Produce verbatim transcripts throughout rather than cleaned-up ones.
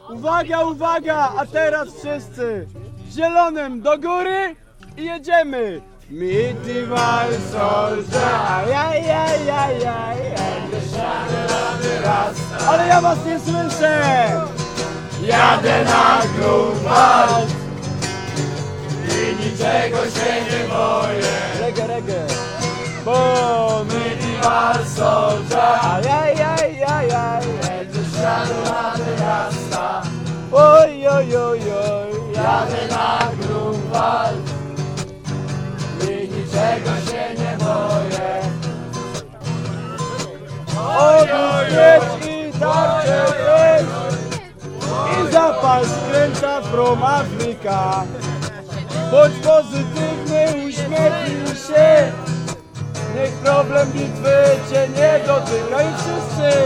Uwaga, uwaga, a teraz wszyscy zielonym do góry i jedziemy. Medieval soldier, ajajajajaj, ale ja was nie słyszę. Jadę na Grunwald i niczego się nie boję. Reggae, reggae. Bo medieval soldier, ajajajajaj, oj, oj, oj, oj, jadę na Grunwald i niczego się nie boję. Odwróć i tarczę weź i zapal skręca from Afrika. Bądź pozytywny, uśmiechnij się, niech problem bitwy cię nie dotyka i wszyscy.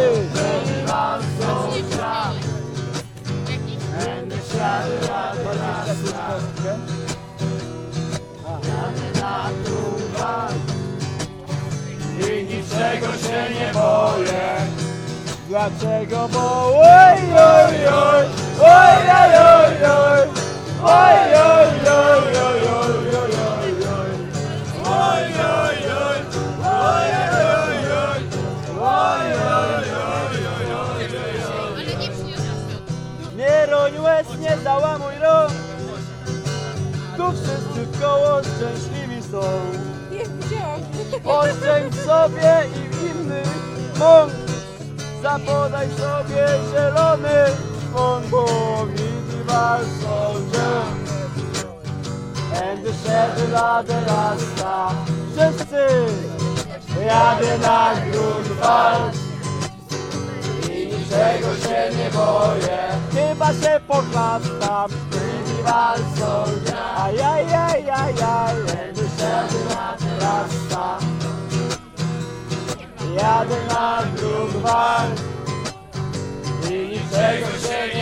I niczego się nie boję. Dlaczego? Bo oj, oj, oj, oj, oj, oj, oj, oj, oj, oj, oj, oj, oj, nie roń łez, nie załamuj rąk. Tu wszyscy wkoło szczęśliwi są. Oszczędź sobie i w innych mąk. Zapodaj sobie zielony szpon, bo medieval soldier and the shed ladder rasta. Wszyscy jadę na Grunwald i niczego się nie boję. Chyba się poclastam. Medieval soldier, ajajajajaj, and the shed ladder rasta. Jadę na Grunwald i niczego się nie